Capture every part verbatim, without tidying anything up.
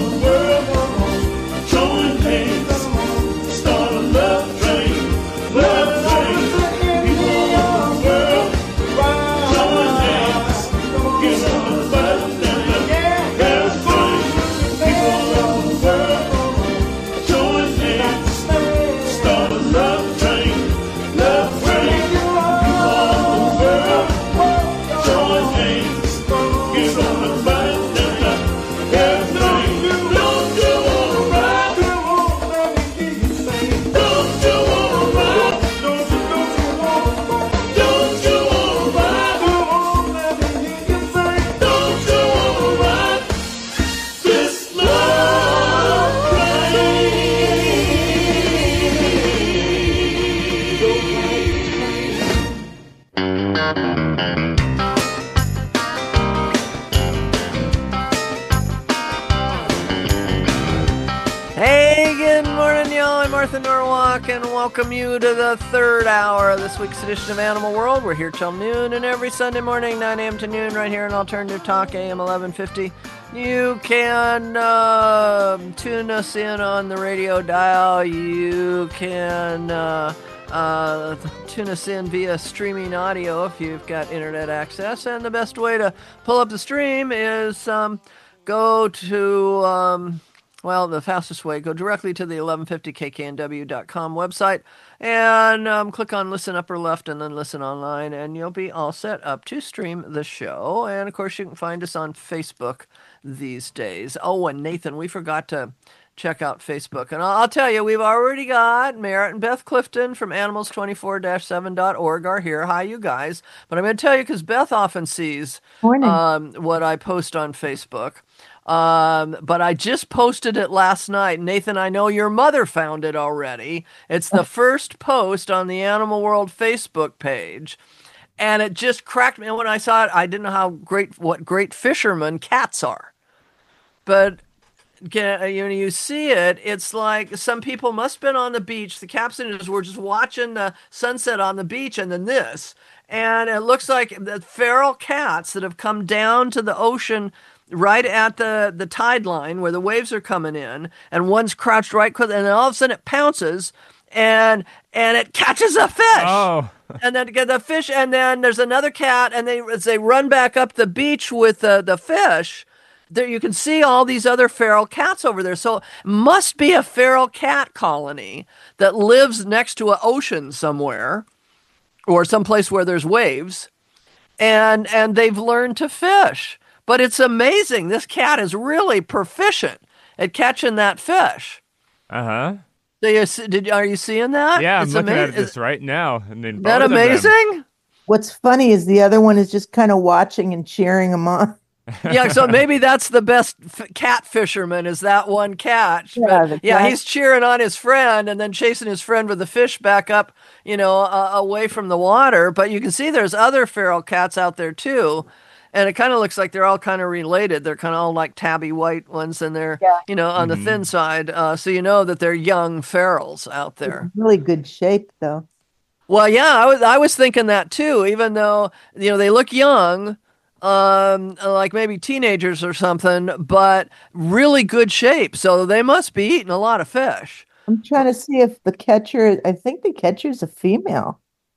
Hey, good morning, y'all. I'm Martha Norwalk, and welcome you to the third hour of this week's edition of Animal World. We're here till noon, and every Sunday morning, nine a.m. to noon, right here on Alternative Talk, A M eleven fifty. You can uh, tune us in on the radio dial. You can uh, uh, tune us in via streaming audio if you've got internet access. And the best way to pull up the stream is um, go to... Um, Well, the fastest way, go directly to the eleven fifty K K N W dot com website and um, click on Listen Upper Left and then Listen Online, and you'll be all set up to stream the show. And, of course, you can find us on Facebook these days. Oh, and Nathan, we forgot to check out Facebook. And I'll, I'll tell you, we've already got Merritt and Beth Clifton from animals twenty-four dash seven dot org are here. Hi, you guys. But I'm going to tell you because Beth often sees um, what I post on Facebook. Um, but I just posted it last night. Nathan, I know your mother found it already. It's the first post on the Animal World Facebook page. And it just cracked me. When I saw it, I didn't know how great, what great fishermen cats are. But you know, you see it, it's like some people must have been on the beach. The captions were just watching the sunset on the beach, and then this. And it looks like the feral cats that have come down to the ocean right at the, the tide line where the waves are coming in, and one's crouched right close, and then all of a sudden it pounces, and and it catches a fish. Oh. And then get the fish, and then there's another cat, and they as they run back up the beach with the, the fish, there you can see all these other feral cats over there. So it must be a feral cat colony that lives next to an ocean somewhere, or someplace where there's waves, and and they've learned to fish. But it's amazing. This cat is really proficient at catching that fish. Uh-huh. So you, did, are you seeing that? Yeah, I'm it's looking ama- at this right now. And then Isn't that amazing? What's funny is the other one is just kind of watching and cheering him on. Yeah, so maybe that's the best f- cat fisherman is that one cat. Yeah, but, yeah, he's cheering on his friend and then chasing his friend with the fish back up, you know, uh, away from the water. But you can see there's other feral cats out there too. And it kind of looks like they're all kind of related. They're kind of all like tabby white ones, and they're, yeah. you know, on mm-hmm. the thin side. Uh, so you know that they're young ferals out there. It's really good shape, though. Well, yeah, I was I was thinking that too. Even though you know they look young, um, like maybe teenagers or something, but really good shape. So they must be eating a lot of fish. I'm trying to see if the catcher. I think the catcher's a female.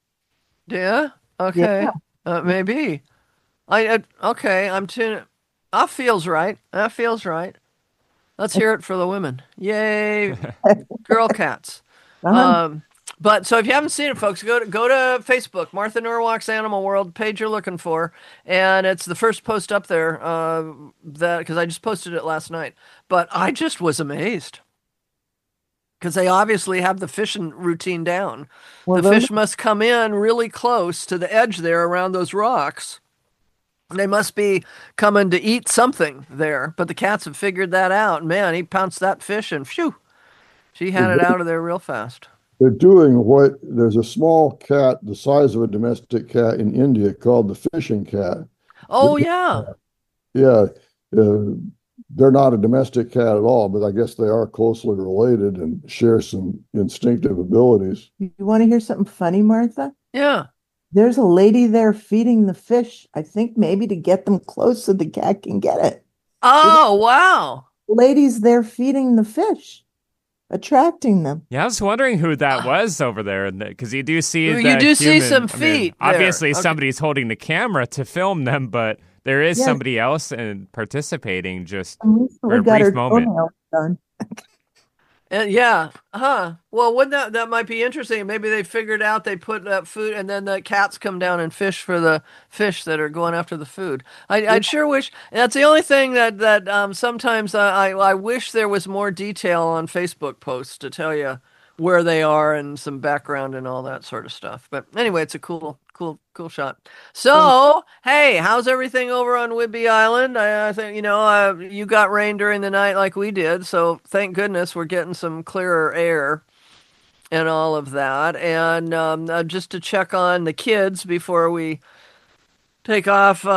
Yeah. Okay. Yeah. Uh, maybe. I uh, okay. I'm tuning. That feels right. That feels right. Let's hear it for the women. Yay, girl cats. Uh-huh. Um, but so if you haven't seen it, folks, go to go to Facebook, Martha Norwalk's Animal World page you're looking for, and it's the first post up there. Uh, that because I just posted it last night, but I just was amazed because they obviously have the fishing routine down. Well, the fish must come in really close to the edge there around those rocks. They must be coming to eat something there, but the cats have figured that out. Man, he pounced that fish and phew, she had it out of there real fast. They're doing what, there's a small cat the size of a domestic cat in India called the fishing cat. Oh, yeah. Yeah. Uh, they're not a domestic cat at all, but I guess they are closely related and share some instinctive abilities. You want to hear something funny, Martha? Yeah. There's a lady there feeding the fish, I think maybe to get them close so the cat can get it. Oh, wow. ladies there feeding the fish, attracting them. Yeah, I was wondering who that was over there, because you do see You the do see human- some I mean, feet there. obviously, Okay. somebody's holding the camera to film them, but there is Yes. somebody else and participating just And recently for a got brief her moment. toenails done. And yeah, huh? Well, wouldn't that that might be interesting? Maybe they figured out they put that food, and then the cats come down and fish for the fish that are going after the food. I I sure wish that's the only thing that that um sometimes I I I wish there was more detail on Facebook posts to tell you where they are and some background and all that sort of stuff. But anyway, it's a cool cool cool shot. So hey, how's everything over on Whidbey Island? I, I think you know uh, you got rain during the night like we did, so thank goodness we're getting some clearer air and all of that. And um, uh, just to check on the kids before we take off,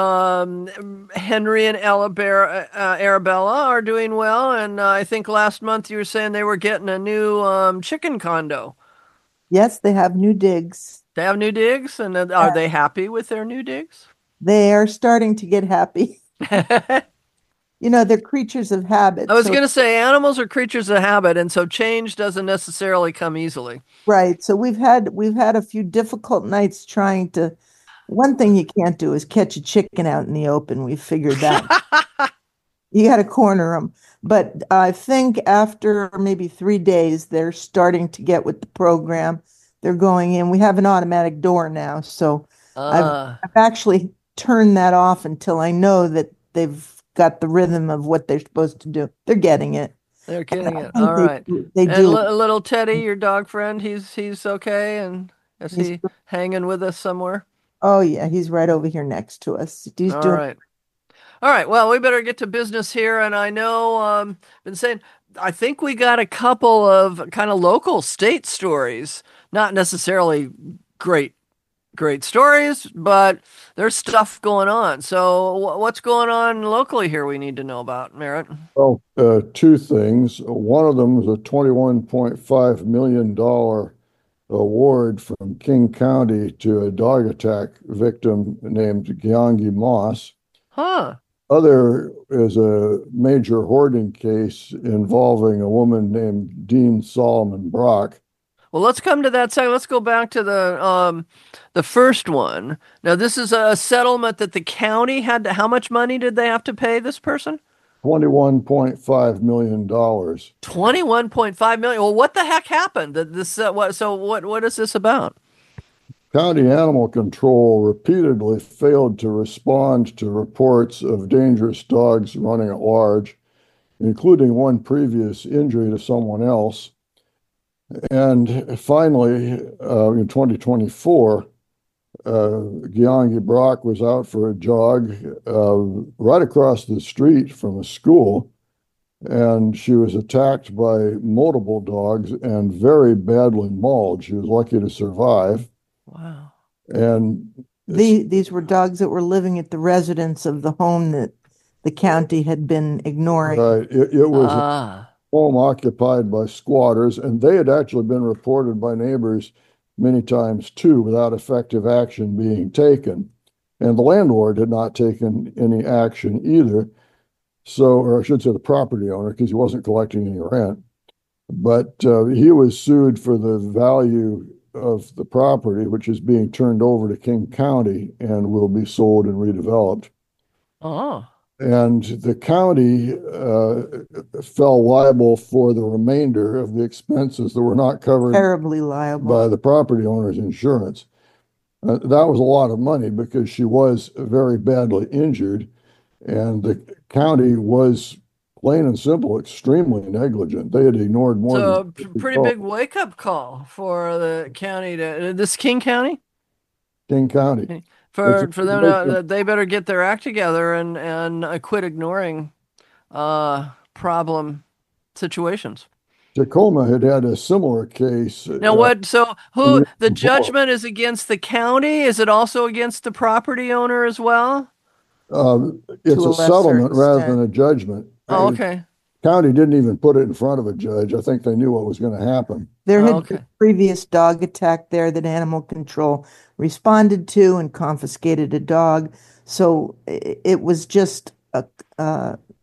um, Henry and Arabella, uh, Arabella are doing well, and uh, I think last month you were saying they were getting a new um, chicken condo. Yes, they have new digs. They have new digs, and uh, are they happy with their new digs? They are starting to get happy. I You know, they're creatures of habit. was so- going to say animals are creatures of habit, and so change doesn't necessarily come easily. Right. So we've had we've had a few difficult nights trying to. One thing you can't do is catch a chicken out in the open. We've figured that. You got to corner them. But I think after maybe three days, they're starting to get with the program. They're going in. We have an automatic door now, so Uh, I've actually turned that off until I know that they've got the rhythm of what they're supposed to do. They're getting it. they're getting I it. think All they right. do- They And do. li- little Teddy, your dog friend, he's he's okay, and is He's- he hanging with us somewhere? Oh yeah, he's right over here next to us. He's All doing right. All right. Well, we better get to business here. And I know, um, been saying, I think we got a couple of kind of local state stories, not necessarily great, great stories, but there's stuff going on. So wh- what's going on locally here we need to know about, Merritt? Well, uh, two things. One of them is a twenty-one point five million dollar award from King County to a dog attack victim named Gyangi Moss. Huh. Other is a major hoarding case involving a woman named Dean Solomon Brock. Well, let's come to that second. Let's go back to the um the first one. Now, this is a settlement that the county had to, how much money did they have to pay this person? twenty-one point five million dollars. twenty-one point five million. Well, what the heck happened? That this uh, what so what what is this about? County Animal Control repeatedly failed to respond to reports of dangerous dogs running at large, including one previous injury to someone else. And finally, uh, in twenty twenty-four, uh, Gyangi Brock was out for a jog uh, right across the street from a school, and she was attacked by multiple dogs and very badly mauled. She was lucky to survive. Wow. And the, these were dogs that were living at the residence of the home that the county had been ignoring. right, it, it was a Ah. home occupied by squatters, and they had actually been reported by neighbors many times too, without effective action being taken. And the landlord had not taken any action either. So, or I should say the property owner, because he wasn't collecting any rent. But uh, he was sued for the value of the property, which is being turned over to King County and will be sold and redeveloped. Oh. And the county uh, fell liable for the remainder of the expenses that were not covered Terribly liable. by the property owner's insurance. Uh, that was a lot of money because she was very badly injured, and the county was plain and simple extremely negligent. They had ignored more So a than p- fifty pretty calls. big wake up call for the county to this King County King County. for It's a for them big- to they better get their act together and and uh, quit ignoring uh problem situations. Tacoma had had a similar case. Now uh, what so who years the before. judgment is against the county? Is it also against the property owner as well? Uh, it's To a a lesser settlement rather extent. than a judgment. Oh, The okay. county didn't even put it in front of a judge. I think they knew what was going to happen. There Oh, had okay. been a previous dog attack there that animal control responded to and confiscated a dog. So i- it was just a, uh,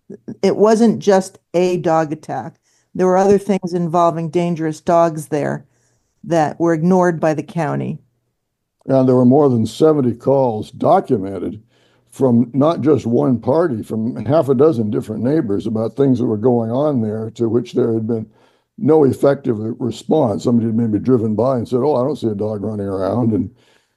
It wasn't just a dog attack. There were other things involving dangerous dogs there that were ignored by the county. And there were more than seventy calls documented from not just one party, from half a dozen different neighbors about things that were going on there to which there had been no effective response. Somebody had maybe driven by and said, "Oh, I don't see a dog running around," and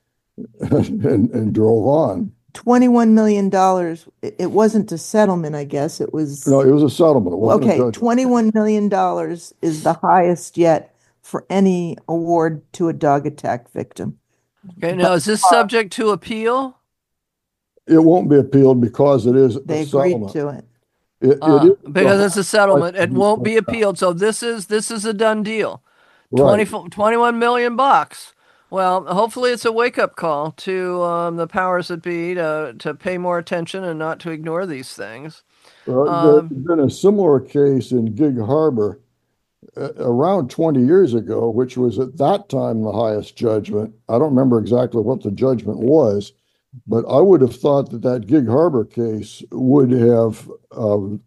and, and drove on. twenty-one million dollars. It wasn't a settlement, I guess. It was. No, it was a settlement. It wasn't a Okay, judgment. twenty-one million dollars is the highest yet for any award to a dog attack victim. Okay, now is this subject to appeal? It won't be appealed because it is They a agreed settlement. to it. It, it Uh, is because it's a settlement, it won't be Yeah. appealed. So this is this is a done deal. Right. twenty, twenty-one million bucks. Well, hopefully it's a wake-up call to um, the powers that be to to pay more attention and not to ignore these things. Uh, Um, there's been a similar case in Gig Harbor uh, around twenty years ago, which was at that time the highest judgment. I don't remember exactly what the judgment was, but I would have thought that that Gig Harbor case would have um,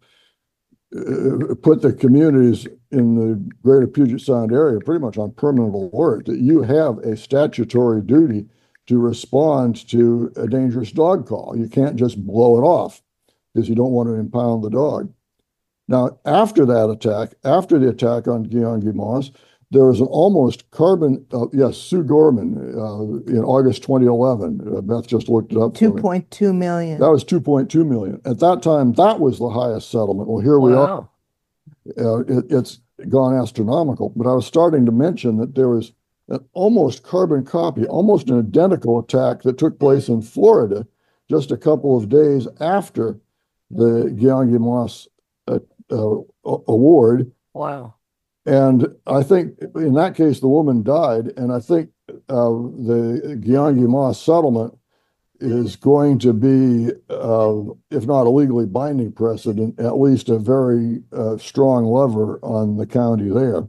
uh, put the communities in the greater Puget Sound area pretty much on permanent alert that you have a statutory duty to respond to a dangerous dog call. You can't just blow it off because you don't want to impound the dog. Now, after that attack, after the attack on Gyeonggi Moss, there was an almost carbon, uh, yes, Sue Gorman uh, in August twenty eleven. Uh, Beth just looked it up for me. two point two million. That was two point two million. At that time, that was the highest settlement. Well, here we are. wow. Uh, it, it's gone astronomical. But I was starting to mention that there was an almost carbon copy, almost an identical attack that took place in Florida just a couple of days after the Gyeonggi Moss uh, uh, award. Wow. And I think in that case, the woman died. And I think uh, the Gyeonggi Moss settlement is going to be, uh, if not a legally binding precedent, at least a very uh, strong lever on the county there.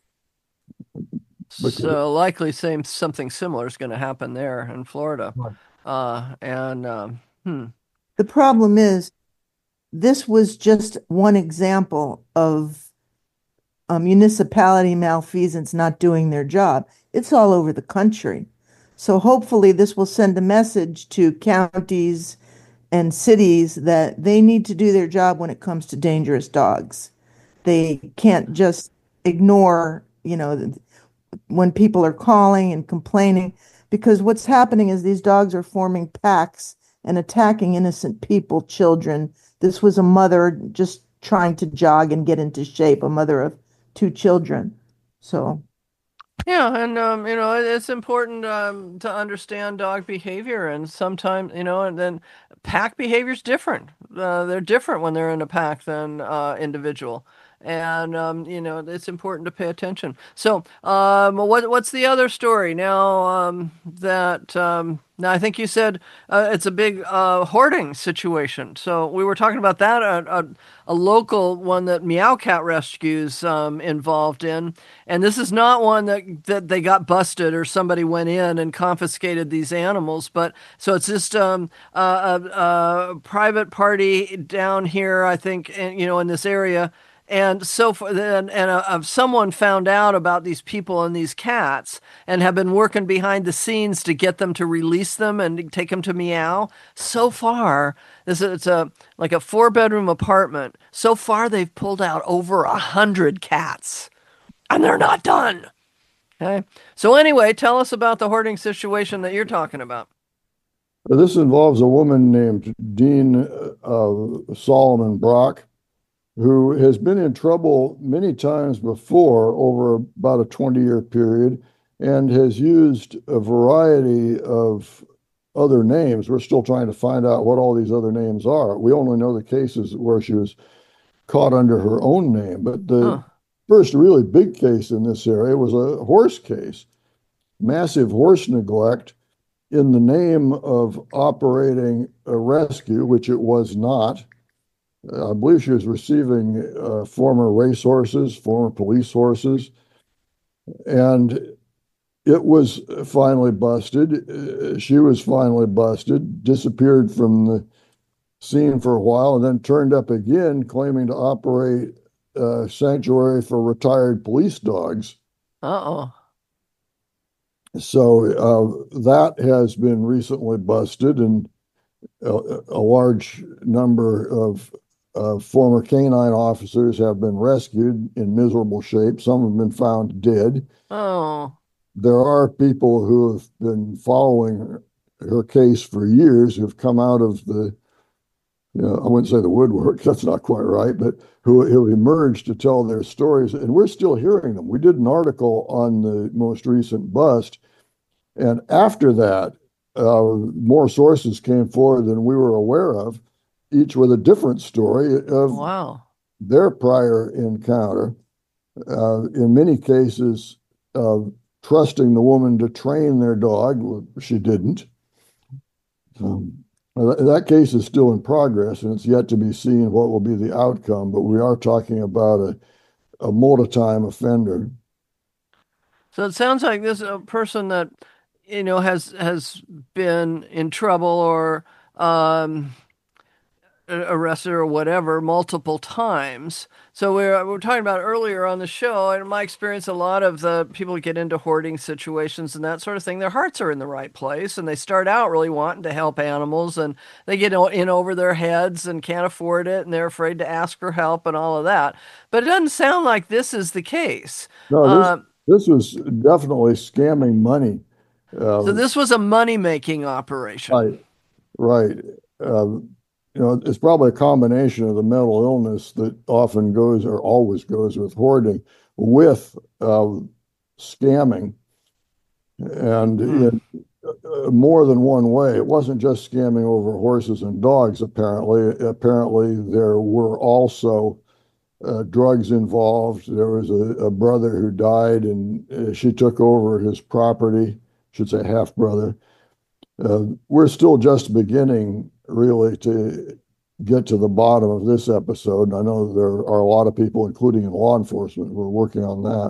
So likely same something similar is going to happen there in Florida. Right. Uh, and um, hmm. The problem is, this was just one example of a municipality malfeasance not doing their job. It's all over the country. So hopefully this will send a message to counties and cities that they need to do their job when it comes to dangerous dogs. They can't just ignore, you know, when people are calling and complaining, because what's happening is these dogs are forming packs and attacking innocent people, children. This was a mother just trying to jog and get into shape, a mother of two children. So Yeah, and um, you know, it- it's important um, to understand dog behavior, and sometimes, you know, and then pack behavior is different. Uh, they're different when they're in a pack than uh, individual, and um, you know, it's important to pay attention. So, um, what what's the other story now? Um, that um, now I think you said uh, it's a big uh, hoarding situation. So we were talking about that a, a, a local one that Meow Cat Rescue's um, involved in, and this is not one that that they got busted or somebody went in and confiscated these animals, but so it's just um, a, a, a private party down here, I think, in, you know, in this area. And so for then, and uh, uh, someone found out about these people and these cats, and have been working behind the scenes to get them to release them and take them to Meow. So far, this is, it's a like a four bedroom apartment. So far, they've pulled out over a hundred cats, and they're not done. Okay. So anyway, tell us about the hoarding situation that you're talking about. This involves a woman named Dean uh, Solomon Brock, who has been in trouble many times before over about a twenty-year period and has used a variety of other names. We're still trying to find out what all these other names are. We only know the cases where she was caught under her own name. But the Huh. first really big case in this area was a horse case, massive horse neglect in the name of operating a rescue, which it was not. I believe she was receiving uh, former race horses, former police horses, and it was finally busted. Uh, she was finally busted, disappeared from the seen for a while and then turned up again, claiming to operate a sanctuary for retired police dogs. Uh-oh. So uh, that has been recently busted, and a, a large number of uh, former canine officers have been rescued in miserable shape. Some have been found dead. Oh. There are people who have been following her case for years who've come out of the, you know, I wouldn't say the woodwork, that's not quite right, but who have emerged to tell their stories. And we're still hearing them. We did an article on the most recent bust. And after that, uh, more sources came forward than we were aware of, each with a different story of Wow. their prior encounter. Uh, in many cases, uh, trusting the woman to train their dog. She didn't. Um, that case is still in progress, and it's yet to be seen what will be the outcome, but we are talking about a, a multi-time offender. So it sounds like this a person that, you know, has has been in trouble or um, arrested or whatever multiple times. So we're we we're talking about earlier on the show, and in my experience, a lot of the people who get into hoarding situations and that sort of thing, their hearts are in the right place, and they start out really wanting to help animals, and they get in over their heads and can't afford it, and they're afraid to ask for help and all of that. But it doesn't sound like this is the case. No, this Uh, this was definitely scamming money. so Uh, this was a money-making operation. right, right. Uh, you know, it's probably a combination of the mental illness that often goes or always goes with hoarding, with uh, scamming, and Hmm. in uh, more than one way. It wasn't just scamming over horses and dogs. Apparently, apparently there were also uh, drugs involved. There was a, a brother who died, and uh, she took over his property. I should say half brother. Uh, we're still just beginning, really, to get to the bottom of this episode. And I know there are a lot of people, including in law enforcement, who are working on that.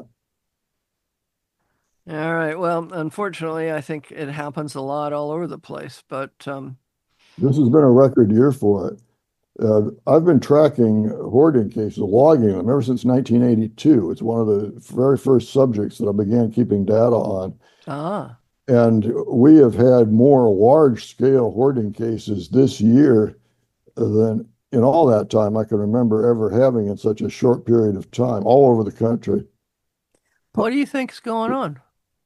All right. Well, unfortunately, I think it happens a lot all over the place, but um, This has been a record year for it. Uh, I've been tracking hoarding cases, logging them ever since nineteen eighty-two. It's one of the very first subjects that I began keeping data on. ah. And we have had more large-scale hoarding cases this year than in all that time I can remember ever having in such a short period of time, all over the country. What do you think's going on?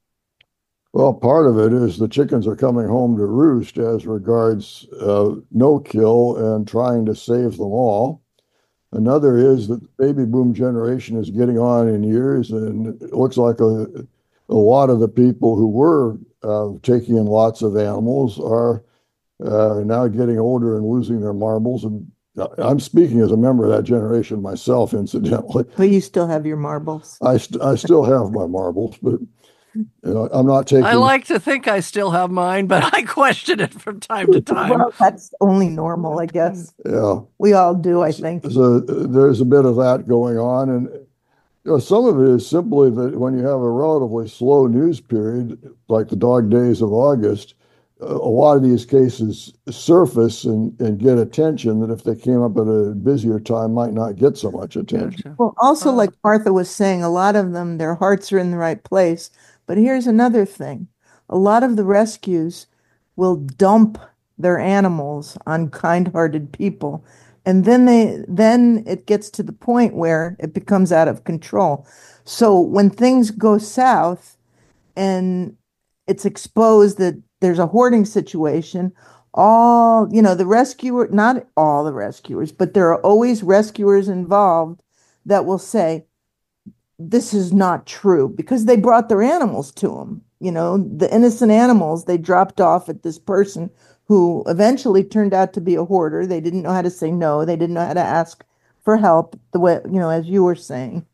Well, part of it is the chickens are coming home to roost as regards uh, no kill and trying to save them all. Another is that the baby boom generation is getting on in years, and it looks like a, a lot of the people who were uh, taking in lots of animals are uh, now getting older and losing their marbles. And I'm speaking as a member of that generation myself, incidentally. But you still have your marbles. I, st I still have my marbles, but you know, I'm not taking. I like to think I still have mine, but I question it from time to time. Well, that's only normal, I guess. Yeah, We all do, I think. so there's a bit of that going on, and you know, some of it is simply that when you have a relatively slow news period, like the dog days of August, a lot of these cases surface and, and get attention that if they came up at a busier time might not get so much attention. Gotcha. Well, also, Uh, like Martha was saying, a lot of them, their hearts are in the right place. But here's another thing. A lot of the rescues will dump their animals on kind-hearted people. And then they then it gets to the point where it becomes out of control. So when things go south and it's exposed that there's a hoarding situation, all, you know, the rescuer, not all the rescuers, but there are always rescuers involved that will say, this is not true because they brought their animals to them. You know, the innocent animals they dropped off at this person who eventually turned out to be a hoarder. They didn't know how to say no. They didn't know how to ask for help the way, you know, as you were saying.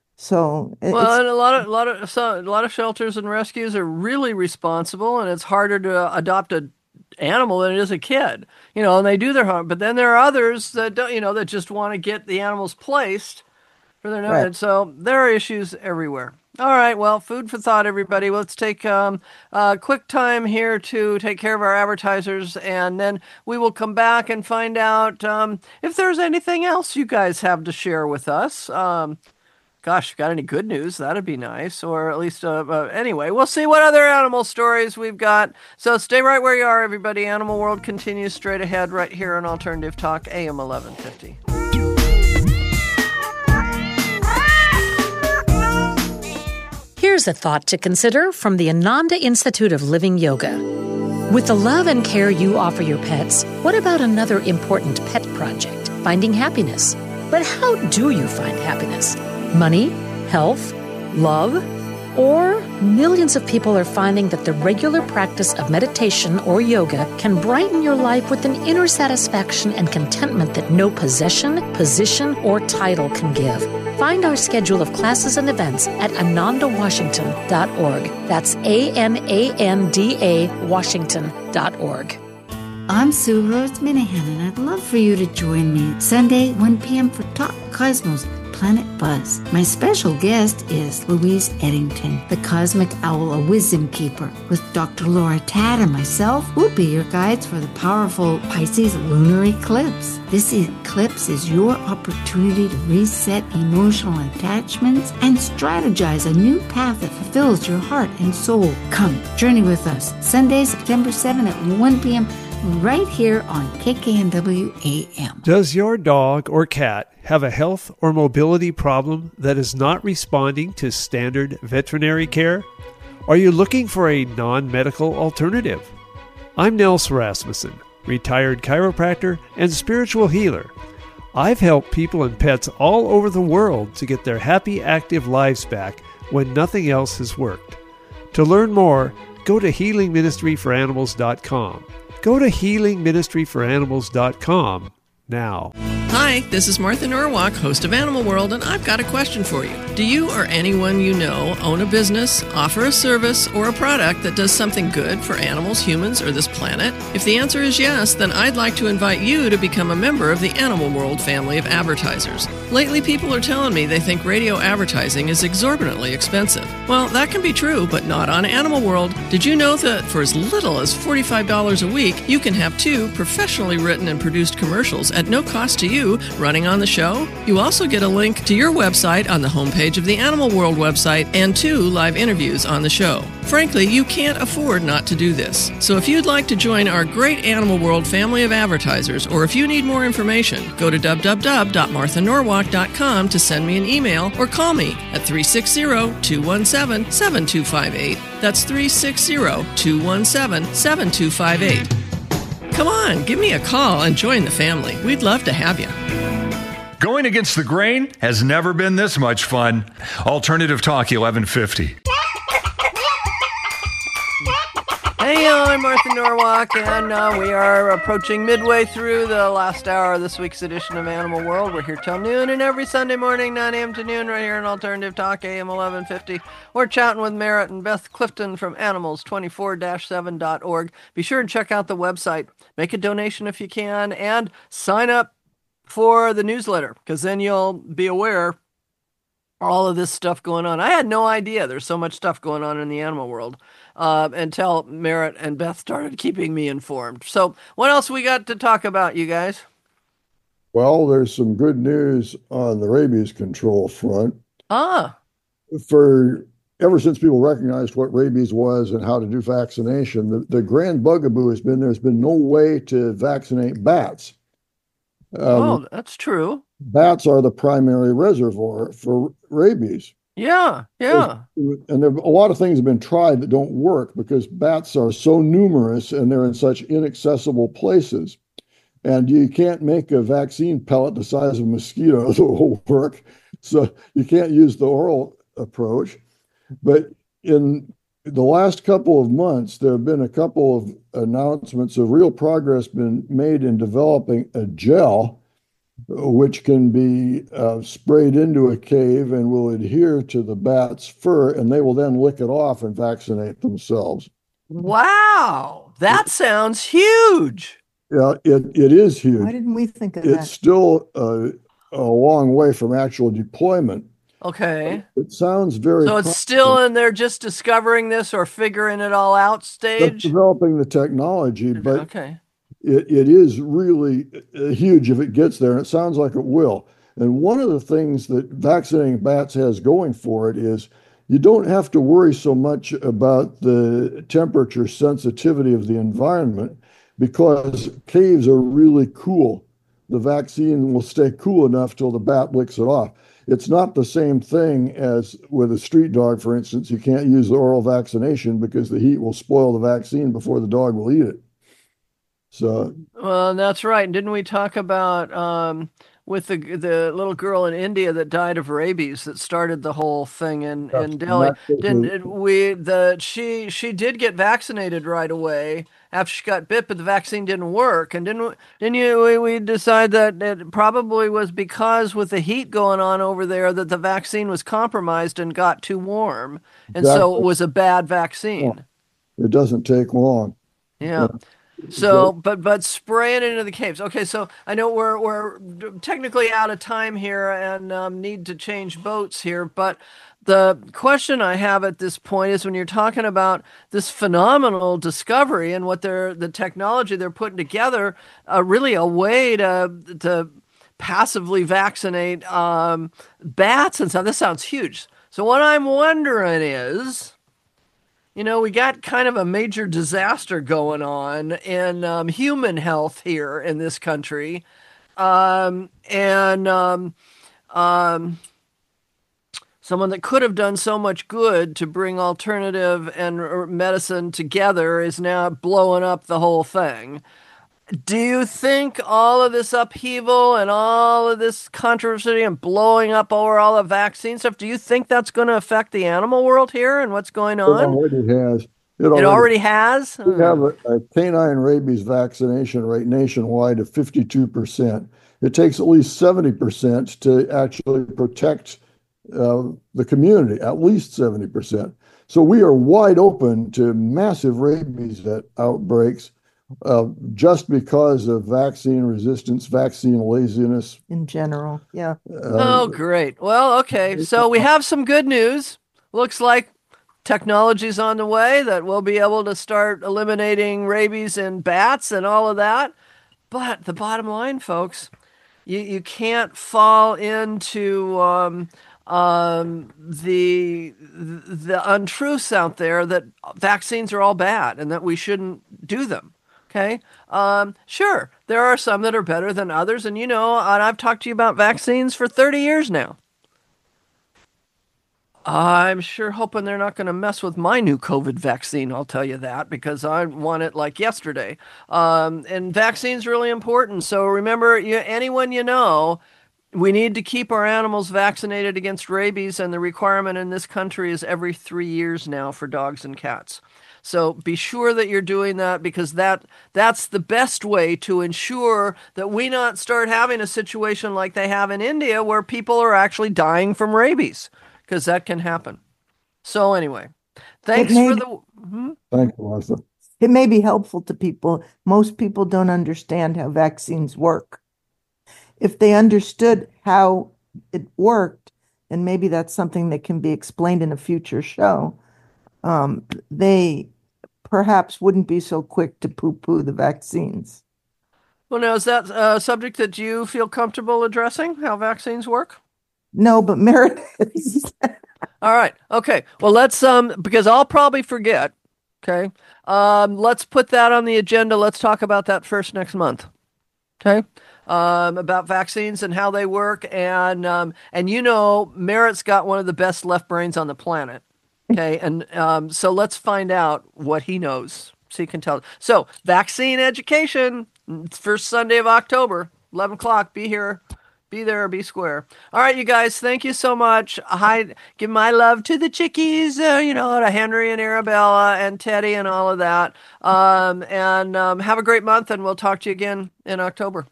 So it- well, it's, and a lot of a lot of so, a lot of shelters and rescues are really responsible, and it's harder to adopt a animal than it is a kid. You know, and they do their harm, but then there are others that don't, you know, that just want to get the animals placed for their no. right. And so there are issues everywhere. All right. Well, food for thought, everybody. Let's take um, a quick time here to take care of our advertisers, and then we will come back and find out um, if there's anything else you guys have to share with us. Um, gosh, got any good news? That'd be nice. Or at least, uh, uh, anyway, we'll see what other animal stories we've got. So stay right where you are, everybody. Animal World continues straight ahead right here on Alternative Talk, A M eleven fifty. Here's a thought to consider from the Ananda Institute of Living Yoga. With the love and care you offer your pets, what about another important pet project, finding happiness? But how do you find happiness? Money? Health? Love? Or millions of people are finding that the regular practice of meditation or yoga can brighten your life with an inner satisfaction and contentment that no possession, position, or title can give. Find our schedule of classes and events at ananda washington dot org. That's A N A N D A Washington dot org. I'm Sue Rose Minahan, and I'd love for you to join me Sunday, one p.m. for Talk Cosmos Planet Buzz. My special guest is Louise Eddington, the Cosmic Owl, a Wisdom Keeper. With Doctor Laura Tad and myself, we'll be your guides for the powerful Pisces lunar eclipse. This eclipse is your opportunity to reset emotional attachments and strategize a new path that fulfills your heart and soul. Come, journey with us Sunday, September seventh at one p.m. right here on K K N W A M. Does your dog or cat have a health or mobility problem that is not responding to standard veterinary care? Are you looking for a non-medical alternative? I'm Nels Rasmussen, retired chiropractor and spiritual healer. I've helped people and pets all over the world to get their happy, active lives back when nothing else has worked. To learn more, go to healing ministry for animals dot com. Go to healing ministry for animals dot com now. Hi, this is Martha Norwalk, host of Animal World, and I've got a question for you. Do you or anyone you know own a business, offer a service, or a product that does something good for animals, humans, or this planet? If the answer is yes, then I'd like to invite you to become a member of the Animal World family of advertisers. Lately, people are telling me they think radio advertising is exorbitantly expensive. Well, that can be true, but not on Animal World. Did you know that for as little as forty-five dollars a week, you can have two professionally written and produced commercials at no cost to you running on the show? You also get a link to your website on the homepage of the Animal World website and two live interviews on the show. Frankly, you can't afford not to do this. So if you'd like to join our great Animal World family of advertisers, or if you need more information, go to w w w dot martha norwalk dot com to send me an email or call me at three six zero, two one seven, seven two five eight. That's three six zero, two one seven, seven two five eight. Come on, give me a call and join the family. We'd love to have you. Going against the grain has never been this much fun. Alternative Talk eleven fifty. Hey, I'm Martha Norwalk, and uh, we are approaching midway through the last hour of this week's edition of Animal World. We're here till noon, and every Sunday morning, nine a.m. to noon, right here on Alternative Talk, A M eleven fifty. We're chatting with Merritt and Beth Clifton from animals twenty-four dash seven dot org. Be sure and check out the website. Make a donation if you can, and sign up for the newsletter, because then you'll be aware all of this stuff going on. I had no idea there's so much stuff going on in the animal world uh, until Merritt and Beth started keeping me informed. So what else we got to talk about, you guys? Well, there's some good news on the rabies control front. Ah. For ever since people recognized what rabies was and how to do vaccination, the, the grand bugaboo has been there's been no way to vaccinate bats. Um, oh, that's true. Bats are the primary reservoir for rabies. Yeah, yeah. And there a lot of things have been tried that don't work because bats are so numerous and they're in such inaccessible places. And you can't make a vaccine pellet the size of a mosquito that will work. So you can't use the oral approach. But in the last couple of months, there have been a couple of announcements of real progress been made in developing a gel which can be uh, sprayed into a cave and will adhere to the bat's fur, and they will then lick it off and vaccinate themselves. Wow, that sounds huge. Yeah, it, it is huge. Why didn't we think of it's that? It's still uh, a long way from actual deployment, Okay. It sounds very So it's promising. still in there just discovering this or figuring it all out Just stage? developing the technology, but Okay. it, it is really uh, huge if it gets there, and it sounds like it will. And one of the things that vaccinating bats has going for it is you don't have to worry so much about the temperature sensitivity of the environment because caves are really cool. The vaccine will stay cool enough till the bat licks it off. It's not the same thing as with a street dog, for instance. You can't use the oral vaccination because the heat will spoil the vaccine before the dog will eat it. So, Well, that's right. And didn't we talk about um, with the the little girl in India that died of rabies that started the whole thing in yes, in and Delhi? that's Didn't the- it, we the she she did get vaccinated right away after she got bit, but the vaccine didn't work. And didn't we- didn't you we, we decide that it probably was because with the heat going on over there that the vaccine was compromised and got too warm, and so it exactly. was a bad Yeah, vaccine. it doesn't take long. Yeah. So, but but spray it into the caves. Okay, so I know we're we're technically out of time here and um, need to change boats here, but the question I have at this point is when you're talking about this phenomenal discovery and what they're the technology they're putting together, uh, really a way to to passively vaccinate um, bats and stuff. This sounds huge. So what I'm wondering is. You know, we got kind of a major disaster going on in um, human health here in this country. Um, and um, um, someone that could have done so much good to bring alternative and uh, medicine together is now blowing up the whole thing. Do you think all of this upheaval and all of this controversy and blowing up over all the vaccine stuff, do you think that's going to affect the animal world here and what's going It on? already has. It It already. already has? We have Hmm. a, a canine rabies vaccination rate nationwide of fifty-two percent. It takes at least seventy percent to actually protect uh, the community, at least seventy percent. So we are wide open to massive rabies outbreaks uh, just because of vaccine resistance, vaccine laziness. in general. Yeah. Oh, Uh, great. Well, okay. So we have some good news. Looks like technology's on the way that we'll be able to start eliminating rabies in bats and all of that. But the bottom line, folks, you, you can't fall into um, um, the the untruths out there that vaccines are all bad and that we shouldn't do them. Okay. Um, sure, there are some that are better than others, and you know, and I've talked to you about vaccines for thirty years now. I'm sure hoping they're not going to mess with my new COVID vaccine. I'll tell you that because I want it like yesterday. Um, and vaccines really important. So remember, you, anyone you know, we need to keep our animals vaccinated against rabies, and the requirement in this country is every three years now for dogs and cats. So be sure that you're doing that because that that's the best way to ensure that we not start having a situation like they have in India where people are actually dying from rabies because that can happen. So anyway, thanks may for be- the hmm? Thank you, Martha. It may be helpful to people. Most people don't understand how vaccines work. If they understood how it worked, and maybe that's something that can be explained in a future show, um, they perhaps wouldn't be so quick to poo-poo the vaccines. Well, now is that a subject that you feel comfortable addressing? How vaccines work? No, but Meredith is. All right. Okay. Well, let's um because I'll probably forget. Okay. Um, let's put that on the agenda. Let's talk about that first next month. Okay. Um, about vaccines and how they work, and um, and you know, Merritt's got one of the best left brains on the planet. Okay, and um, so let's find out what he knows, so he can tell. So, vaccine education, first Sunday of October, eleven o'clock. Be here, be there, be square. All right, you guys, thank you so much. Hi, give my love to the chickies, uh, you know, to Henry and Arabella and Teddy and all of that. Um, and um, have a great month, and we'll talk to you again in October.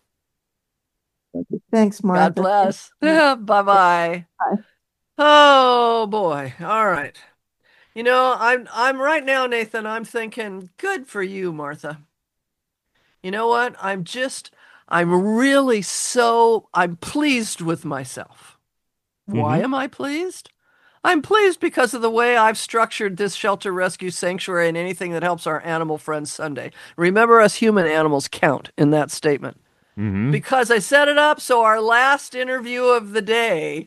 Thanks, Martha. God bless. Bye-bye. Bye. Oh boy. All right. You know, I'm I'm right now, Nathan, I'm thinking, good for you, Martha. You know what? I'm just I'm really so I'm pleased with myself. Why Mm-hmm. am I pleased? I'm pleased because of the way I've structured this shelter rescue sanctuary and anything that helps our animal friends Sunday. Remember, us human animals count in that statement. Mm-hmm. Because I set it up so our last interview of the day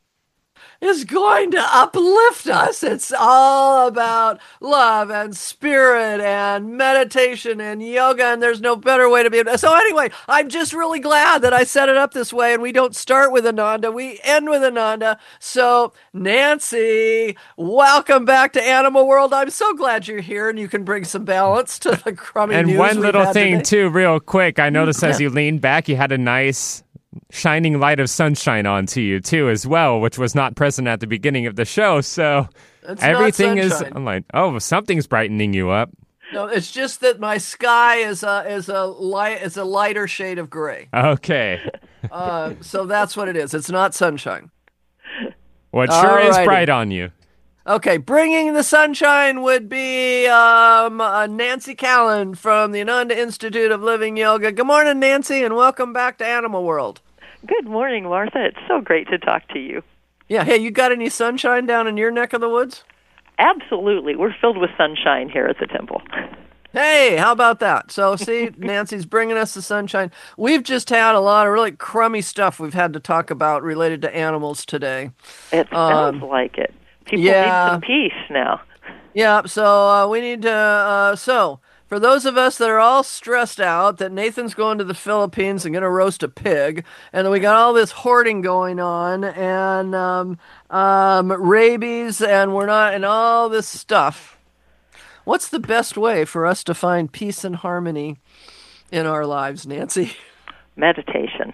is going to uplift us. It's all about love and spirit and meditation and yoga, and there's no better way to be. So anyway, I'm just really glad that I set it up this way, and we don't start with Ananda, we end with Ananda. So Nancy, welcome back to Animal World. I'm so glad you're here, and you can bring some balance to the crummy And news one we've little had thing, today. too, real quick. I noticed as Yeah. you leaned back, you had a nice shining light of sunshine onto you, too, as well, which was not present at the beginning of the show. So It's not everything is sunshine. I'm like, oh, something's brightening you up. No, it's just that my sky is a is a light is a lighter shade of gray. Okay. Uh, so that's what it is. It's not sunshine. What sure is Alrighty. bright on you. Okay, bringing the sunshine would be um, uh, Nancy Callan from the Ananda Institute of Living Yoga. Good morning, Nancy, and welcome back to Animal World. Good morning, Martha. It's so great to talk to you. Yeah, hey, you got any sunshine down in your neck of the woods? Absolutely. We're filled with sunshine here at the temple. Hey, how about that? So, see, Nancy's bringing us the sunshine. We've just had a lot of really crummy stuff we've had to talk about related to animals today. It sounds Um, like it. People yeah. need some peace now. Yeah, so uh, we need to. Uh, so, for those of us that are all stressed out that Nathan's going to the Philippines and going to roast a pig, and then we got all this hoarding going on, and um, um, rabies, and we're not, and all this stuff. What's the best way for us to find peace and harmony in our lives, Nancy? Meditation.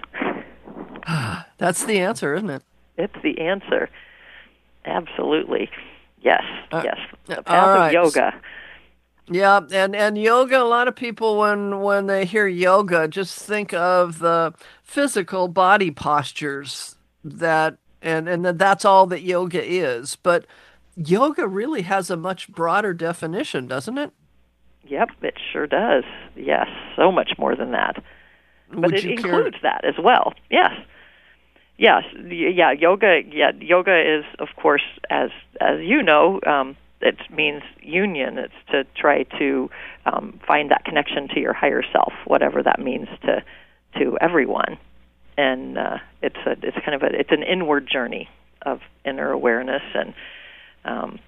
That's the answer, isn't it? It's the answer. Absolutely. Yes, Uh, yes. The all path right. of yoga. Yeah, and, and yoga, a lot of people, when, when they hear yoga, just think of the physical body postures that, and, and that that's all that yoga is. But yoga really has a much broader definition, doesn't it? Yep, it sure does. Yes, so much more than that. But Would it you care- includes that as well. Yes. Yes, y- yeah, yoga, yeah, yoga is, of course, as as you know, um, it means union. It's to try to um, find that connection to your higher self, whatever that means to to everyone. And uh, it's a it's kind of a it's an inward journey of inner awareness, and um,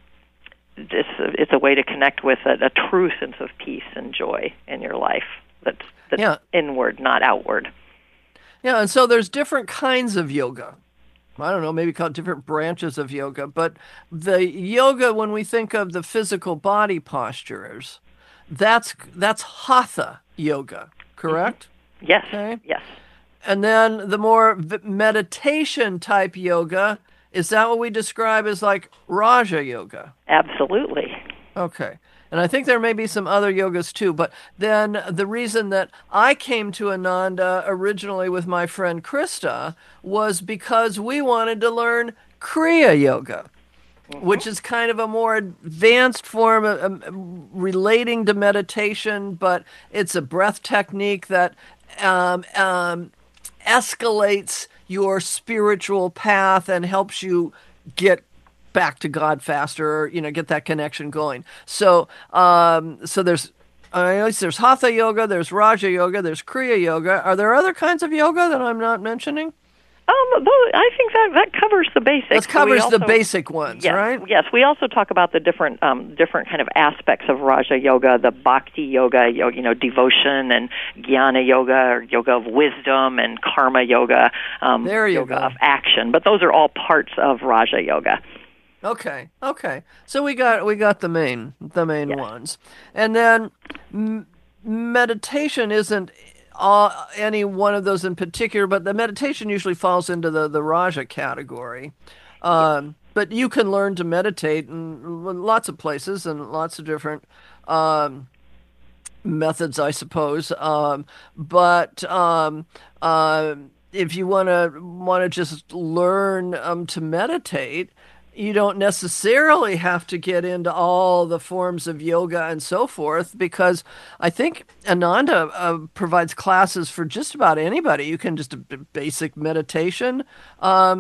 it's a, it's a way to connect with a, a true sense of peace and joy in your life. That's that's Yeah. inward, not outward. Yeah, and so there's different kinds of yoga. I don't know, maybe called different branches of yoga, but the yoga, when we think of the physical body postures, that's that's hatha yoga, correct? Yes, Okay. yes. And then the more v- meditation type yoga, is that what we describe as like Raja yoga? Absolutely. Okay. And I think there may be some other yogas too, but then the reason that I came to Ananda originally with my friend Krista was because we wanted to learn Kriya Yoga, which is kind of a more advanced form of um, relating to meditation, but it's a breath technique that um, um, escalates your spiritual path and helps you get back to God faster, or, you know, get that connection going. So, um, so there's, uh, there's Hatha yoga, there's Raja yoga, there's Kriya yoga. Are there other kinds of yoga that I'm not mentioning? Um, though I think that that covers the basics. That covers We also- the basic ones, yes, right? Yes, we also talk about the different um, different kind of aspects of Raja Yoga, the Bhakti Yoga, yo- you know, devotion, and Jnana Yoga, or Yoga of wisdom, and Karma Yoga, um, There you Yoga go. of action. But those are all parts of Raja Yoga. Okay, okay. So we got we got the main the main Yes. ones, and then m- meditation isn't uh, any one of those in particular, but the meditation usually falls into the the Raja category. Um, but you can learn to meditate in lots of places and lots of different um, methods, I suppose. Um, but um, uh, if you want to want to just learn um, to meditate, you don't necessarily have to get into all the forms of yoga and so forth, because I think Ananda uh, provides classes for just about anybody. You can just a b- basic meditation, um,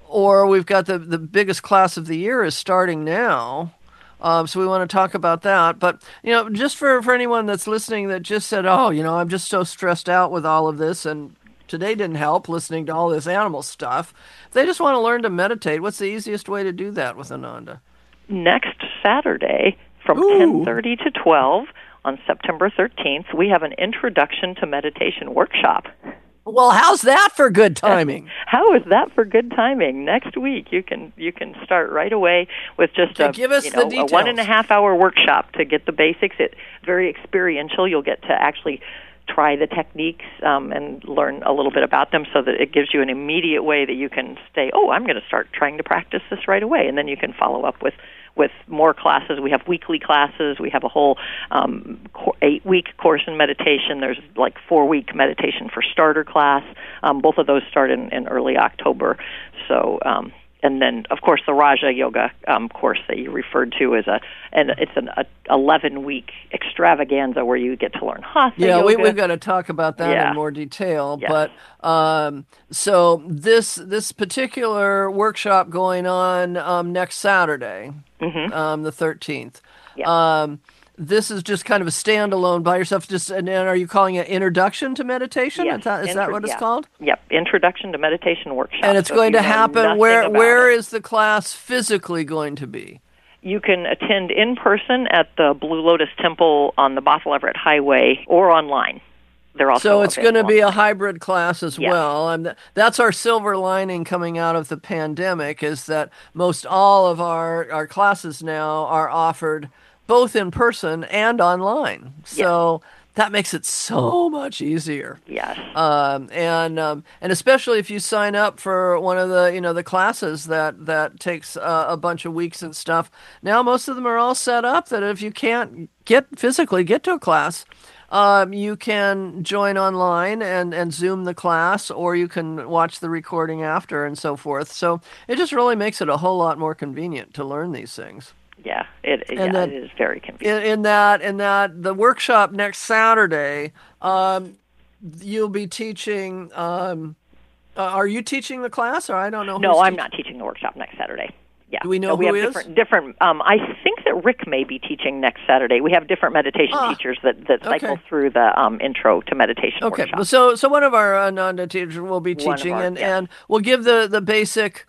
or we've got the, the biggest class of the year is starting now. Um, so we want to talk about that. But, you know, just for, for anyone that's listening that just said, oh, you know, I'm just so stressed out with all of this and today didn't help listening to all this animal stuff. If they just want to learn to meditate, what's the easiest way to do that with Ananda? Next Saturday from ten thirty to twelve on September thirteenth, we have an Introduction to Meditation workshop. Well, how's that for good timing? How is that for good timing? Next week, you can you can start right away with just okay, a, give us you know, the details. a one and a half hour workshop to get the basics. It's very experiential. You'll get to actually try the techniques um, and learn a little bit about them so that it gives you an immediate way that you can say, oh, I'm going to start trying to practice this right away. And then you can follow up with, with more classes. We have weekly classes. We have a whole um, eight-week course in meditation. There's like four-week meditation for starter class. Um, both of those start in, in early October. So, um, and then, of course, the Raja Yoga um, course that you referred to is a, and it's an eleven-week extravaganza where you get to learn Hatha yeah, yoga. we, we've got to talk about that yeah. in more detail. Yes. But um, so this this particular workshop going on um, next Saturday, mm-hmm. um, the thirteenth. Yeah. Um, this is just kind of a standalone by yourself. Just and, and are you calling it Introduction to Meditation? Yes. Is that, is Intro- that what it's yeah. called? Yep, Introduction to Meditation workshop. And it's so going to know happen. Where about where it. is the class physically going to be? You can attend in person at the Blue Lotus Temple on the Bothell Everett Highway or online. They're also so it's going to available. be a hybrid class as Yes. well. And th- that's our silver lining coming out of the pandemic is that most all of our, our classes now are offered both in person and online. So yes. that makes it so much easier. Yes. Um, and um, and especially if you sign up for one of the you know the classes that that takes uh, a bunch of weeks and stuff. Now most of them are all set up that if you can't get physically get to a class, um, you can join online and and Zoom the class, or you can watch the recording after and so forth. So it just really makes it a whole lot more convenient to learn these things. Yeah, it, it, yeah, then, it is very convenient. In, in that, in that, the workshop next Saturday, um, you'll be teaching. Um, uh, are you teaching the class, or I don't know? No, who's I'm teaching? not teaching the workshop next Saturday. Yeah. Do we know so we who have is? different, different. Um, I think that Rick may be teaching next Saturday. We have different meditation Ah, teachers that, that cycle okay. through the um, intro to meditation Okay, workshop. so so one of our Ananda teachers will be One of teaching, our- and, yeah. and we'll give the the basic.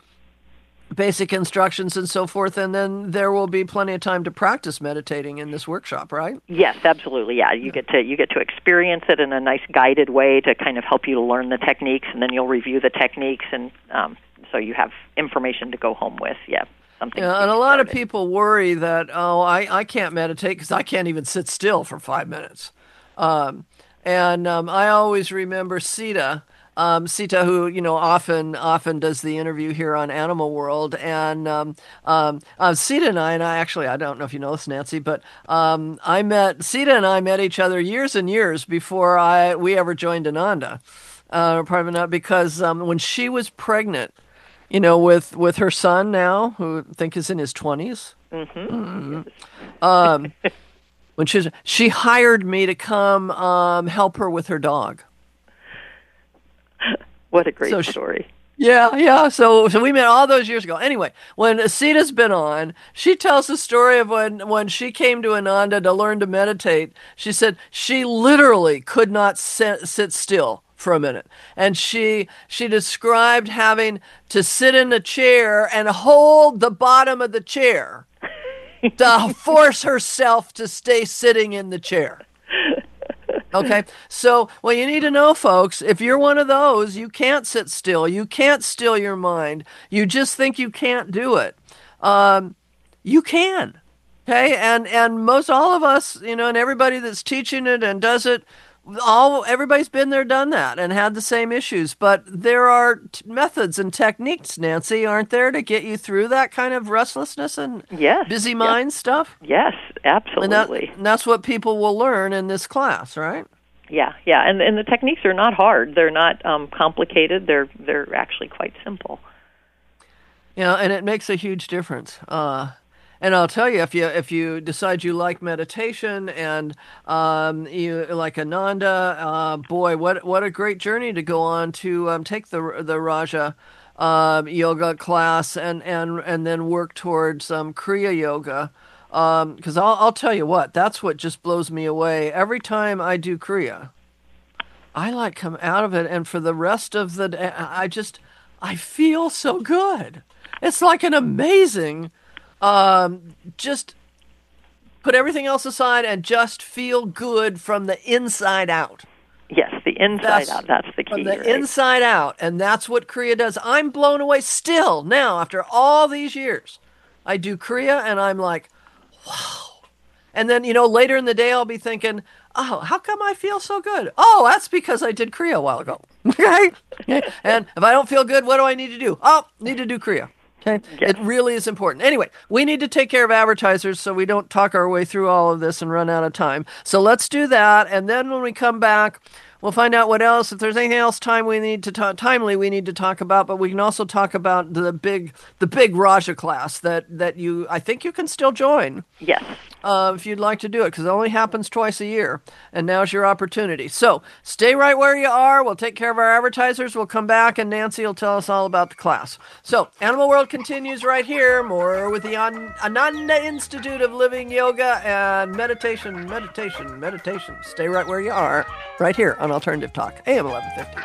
basic instructions and so forth, and then there will be plenty of time to practice meditating in this workshop, right? Yes, absolutely. Yeah, you get to you get to experience it in a nice guided way to kind of help you to learn the techniques, and then you'll review the techniques, and um, so you have information to go home with. Yeah, something. Yeah, to and a get lot of started. people worry that oh, I I can't meditate because I can't even sit still for five minutes, um, and um, I always remember Sita. Um, Sita, who you know often often does the interview here on Animal World, and um, um, uh, Sita and I, and I actually I don't know if you know this, Nancy, but um, I met Sita and I met each other years and years before I we ever joined Ananda, uh, probably not because um, when she was pregnant, you know, with with her son now, who I think is in his twenties. Mm-hmm. Mm-hmm. Um, when she's she hired me to come um, help her with her dog. What a great So she- story. Yeah, yeah. So, so we met all those years ago. Anyway, when Sita's been on, she tells the story of when, when she came to Ananda to learn to meditate. She said she literally could not sit, sit still for a minute. And she, she described having to sit in a chair and hold the bottom of the chair to force herself to stay sitting in the chair. Okay, so what you need to know, folks, if you're one of those, you can't sit still. You can't still your mind. You just think you can't do it. Um, you can. Okay, and and most all of us, you know, and everybody that's teaching it and does it, all everybody's been there, done that, and had the same issues. But there are t- methods and techniques, Nancy, aren't there, to get you through that kind of restlessness and Yes. busy Yep. mind stuff? Yes, And, absolutely. that, and that's what people will learn in this class, right? Yeah, yeah, and and the techniques are not hard. They're not um, complicated. They're they're actually quite simple. Yeah, and it makes a huge difference. Uh, and I'll tell you, if you if you decide you like meditation and um, you like Ananda, uh, boy, what what a great journey to go on to um, take the the Raja um, yoga class and, and, and then work towards um, Kriya Yoga. Because um, I'll, I'll tell you what, that's what just blows me away. Every time I do Kriya, I like come out of it, and for the rest of the day, I just, I feel so good. It's like an amazing, um, just put everything else aside and just feel good from the inside out. Yes, the inside that's, out, that's the key. From the right? inside out, and that's what Kriya does. I'm blown away still now after all these years. I do Kriya, and I'm like, wow. And then, you know, later in the day, I'll be thinking, oh, how come I feel so good? Oh, that's because I did Kriya a while ago. Okay? And if I don't feel good, what do I need to do? Oh, need to do Kriya. Okay? Yes. It really is important. Anyway, we need to take care of advertisers so we don't talk our way through all of this and run out of time. So let's do that. And then when we come back, we'll find out what else. If there's anything else time we need to talk, timely we need to talk about, but we can also talk about the big the big Raja class that, that you I think you can still join. Yes. Uh, if you'd like to do it, because it only happens twice a year, and now's your opportunity. So stay right where you are. We'll take care of our advertisers. We'll come back, and Nancy will tell us all about the class. So Animal World continues right here. More with the An- Ananda Institute of Living Yoga and meditation, meditation, meditation. Stay right where you are, right here on Alternative Talk, A M eleven fifty.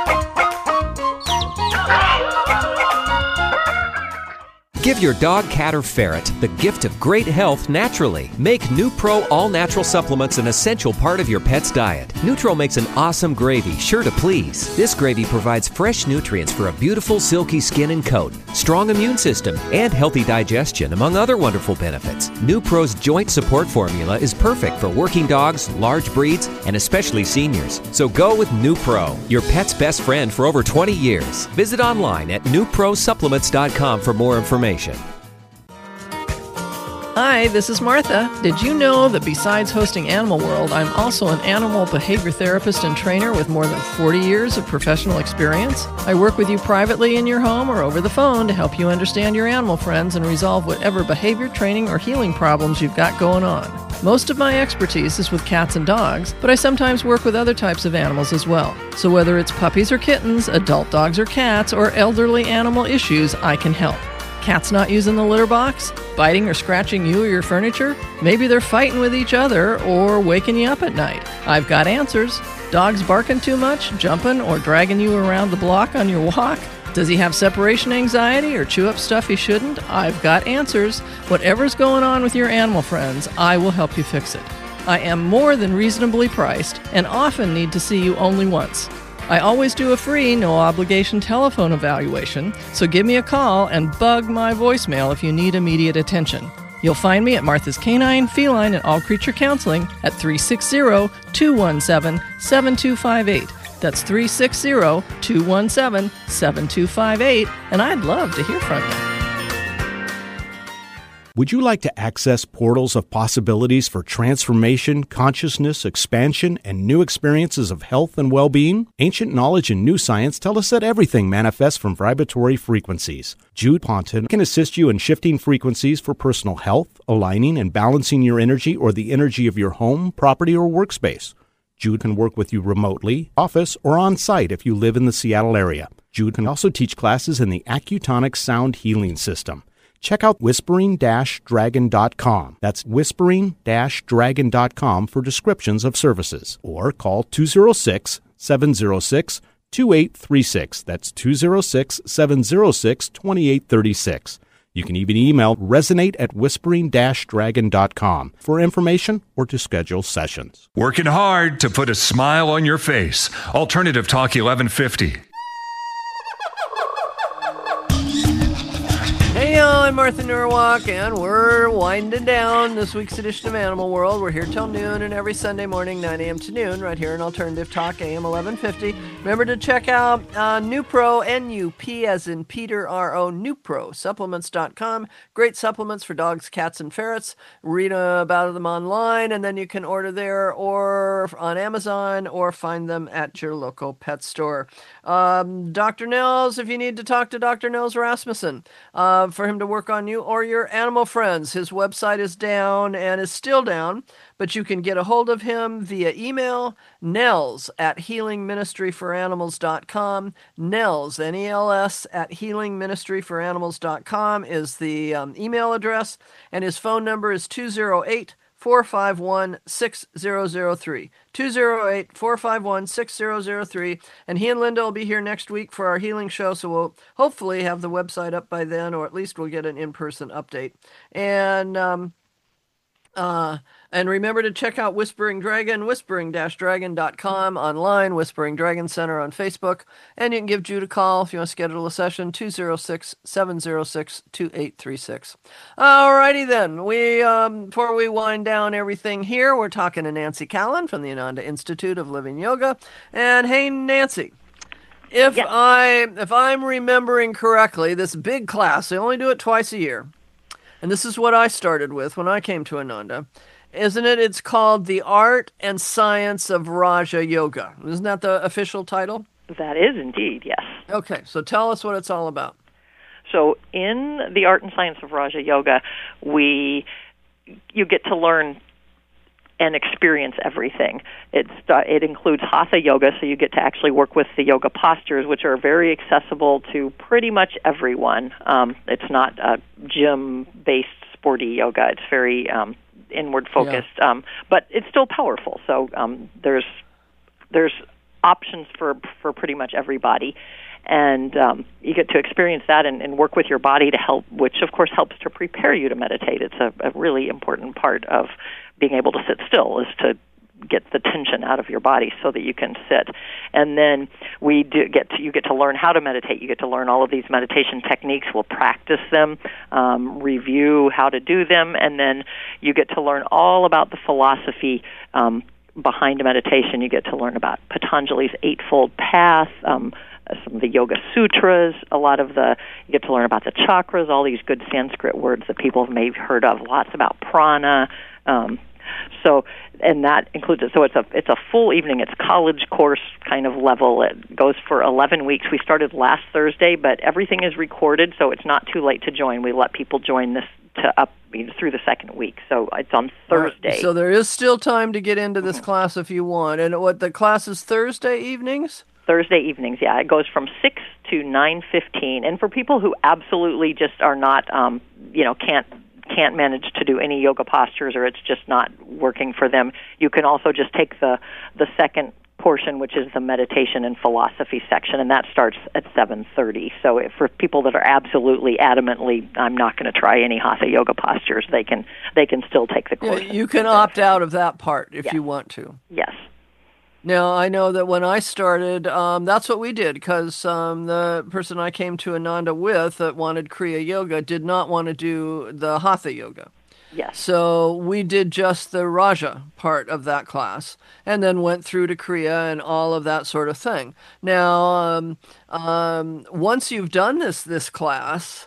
Give your dog, cat, or ferret the gift of great health naturally. Make NuPro all-natural supplements an essential part of your pet's diet. NuTro makes an awesome gravy sure to please. This gravy provides fresh nutrients for a beautiful, silky skin and coat, strong immune system, and healthy digestion, among other wonderful benefits. NuPro's joint support formula is perfect for working dogs, large breeds, and especially seniors. So go with NuPro, your pet's best friend for over twenty years. Visit online at new pro supplements dot com for more information. Hi, this is Martha. Did you know that besides hosting Animal World, I'm also an animal behavior therapist and trainer with more than forty years of professional experience? I work with you privately in your home or over the phone to help you understand your animal friends and resolve whatever behavior, training, or healing problems you've got going on. Most of my expertise is with cats and dogs, but I sometimes work with other types of animals as well. So whether it's puppies or kittens, adult dogs or cats, or elderly animal issues, I can help. Cats not using the litter box? Biting or scratching you or your furniture? Maybe they're fighting with each other or waking you up at night. I've got answers. Dogs barking too much, jumping, or dragging you around the block on your walk? Does he have separation anxiety or chew up stuff he shouldn't? I've got answers. Whatever's going on with your animal friends, I will help you fix it. I am more than reasonably priced and often need to see you only once. I always do a free, no-obligation telephone evaluation, so give me a call and bug my voicemail if you need immediate attention. You'll find me at Martha's Canine, Feline, and All Creature Counseling at three six zero, two one seven, seven two five eight. That's three six zero, two one seven, seven two five eight, and I'd love to hear from you. Would you like to access portals of possibilities for transformation, consciousness, expansion, and new experiences of health and well-being? Ancient knowledge and new science tell us that everything manifests from vibratory frequencies. Jude Ponton can assist you in shifting frequencies for personal health, aligning and balancing your energy or the energy of your home, property, or workspace. Jude can work with you remotely, office, or on-site if you live in the Seattle area. Jude can also teach classes in the Accutonic Sound Healing System. Check out whispering dash dragon dot com. That's whispering dash dragon dot com for descriptions of services. Or call two oh six, seven oh six, two eight three six. That's two oh six, seven oh six, two eight three six. You can even email resonate at whispering dash dragon dot com for information or to schedule sessions. Working hard to put a smile on your face. Alternative Talk eleven fifty. Hey, I'm Martha Norwalk, and we're winding down this week's edition of Animal World. We're here till noon, and every Sunday morning, nine a.m. to noon, right here in Alternative Talk, A M eleven fifty. Remember to check out uh, NuPro, N U P as in Peter, R O, NuPro, supplements dot com. Great supplements for dogs, cats, and ferrets. Read uh, about them online, and then you can order there or on Amazon or find them at your local pet store. Um, Doctor Nels, if you need to talk to Doctor Nels Rasmussen, uh, for him to work on you or your animal friends. His website is down and is still down, but you can get a hold of him via email, Nels at healing ministry for animals dot com. Nels, N E L S, at healing ministry for animals dot com is the um, email address, and his phone number is two oh eight, four five one, six zero zero three. two oh eight, four five one, six zero zero three. And he and Linda will be here next week for our healing show, so we'll hopefully have the website up by then, or at least we'll get an in-person update. And um, uh, and remember to check out Whispering Dragon, whispering dash dragon dot com online, Whispering Dragon Center on Facebook. And you can give Jude a call if you want to schedule a session, two oh six, seven oh six, two eight three six. Alrighty then. We um, before we wind down everything here, we're talking to Nancy Callan from the Ananda Institute of Living Yoga. And hey, Nancy, if Yep. I if I'm remembering correctly, this big class, they only do it twice a year. And this is what I started with when I came to Ananda. Isn't it? It's called The Art and Science of Raja Yoga. Isn't that the official title? That is indeed, yes. Okay, so tell us what it's all about. So in the Art and Science of Raja Yoga, we you get to learn and experience everything. It's, uh, it includes Hatha Yoga, so you get to actually work with the yoga postures, which are very accessible to pretty much everyone. Um, it's not a gym-based sporty yoga. It's very um, inward-focused, yeah. um, but it's still powerful. So um, there's there's options for for pretty much everybody. And um, you get to experience that and, and work with your body to help, which of course helps to prepare you to meditate. It's a, a really important part of being able to sit still, is to get the tension out of your body so that you can sit. And then we do get to, you get to learn how to meditate. You get to learn all of these meditation techniques. We'll practice them, um, review how to do them, and then you get to learn all about the philosophy um, behind meditation. You get to learn about Patanjali's Eightfold Path, um, some of the Yoga Sutras, a lot of the, you get to learn about the chakras, all these good Sanskrit words that people may have heard of, lots about prana. Um, so, and that includes it. So it's a it's a full evening. It's college course kind of level. It goes for eleven weeks. We started last Thursday, but everything is recorded, so it's not too late to join. We let people join this to up through the second week. So it's on Thursday. Right. So there is still time to get into this class if you want. And what the class is Thursday evenings? Thursday evenings, yeah. It goes from six to nine fifteen. And for people who absolutely just are not, um, you know, can't can't manage to do any yoga postures, or it's just not working for them, you can also just take the the second portion, which is the meditation and philosophy section, and that starts at seven thirty. So if, for people that are absolutely adamantly, I'm not going to try any Hatha yoga postures, they can they can still take the course. Yeah, you can opt out of that part if yes. you want to. Yes. Now, I know that when I started, um, that's what we did, because um, the person I came to Ananda with that wanted Kriya Yoga did not want to do the Hatha Yoga. Yes. So we did just the Raja part of that class, and then went through to Kriya and all of that sort of thing. Now, um, um, once you've done this this class,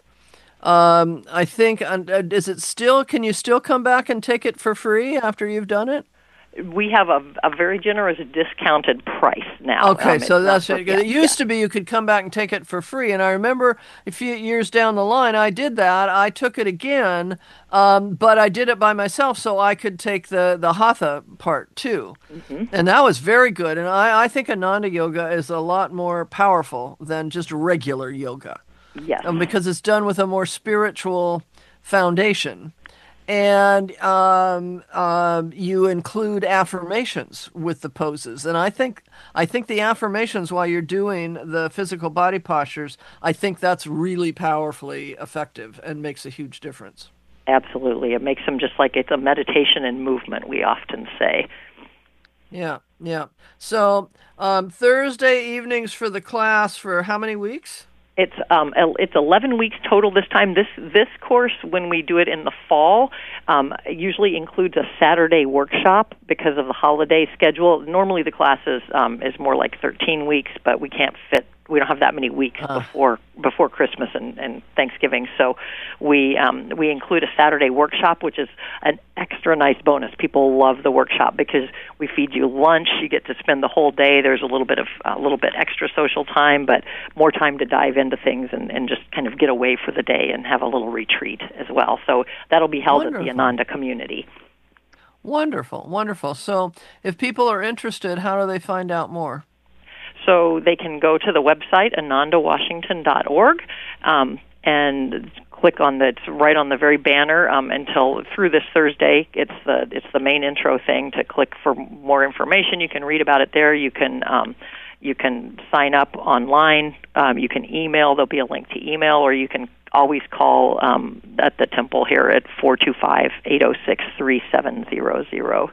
um, I think, uh, is it still, can you still come back and take it for free after you've done it? We have a, a very generous discounted price now. Okay, um, so that's for, it. Yeah, it used yeah. to be you could come back and take it for free, and I remember a few years down the line, I did that. I took it again, um, but I did it by myself so I could take the, the Hatha part too. Mm-hmm. And that was very good, and I, I think Ananda Yoga is a lot more powerful than just regular yoga. Yes. Um, because it's done with a more spiritual foundation. And um, um, you include affirmations with the poses, and I think I think the affirmations while you're doing the physical body postures, I think that's really powerfully effective and makes a huge difference. Absolutely, it makes them just like it's a meditation in movement. We often say. Yeah, yeah. So um, Thursday evenings for the class for how many weeks? It's um, it's eleven weeks total this time. This this course, when we do it in the fall, um, usually includes a Saturday workshop because of the holiday schedule. Normally the class is, um, is more like thirteen weeks, but we can't fit we don't have that many weeks Uh. before before Christmas and, and Thanksgiving. So we um, we include a Saturday workshop, which is an extra nice bonus. People love the workshop because we feed you lunch. You get to spend the whole day. There's a little bit of a little bit extra social time, but more time to dive into things and, and just kind of get away for the day and have a little retreat as well. So that'll be held Wonderful. at the Ananda community. Wonderful, wonderful. So if people are interested, how do they find out more? So they can go to the website, ananda washington dot org, um, and click on the, it's right on the very banner um, until through this Thursday. It's the it's the main intro thing to click for more information. You can read about it there. You can um, you can sign up online. Um, you can email. There'll be a link to email, or you can always call um, at the temple here at four two five, eight oh six, three seven zero zero.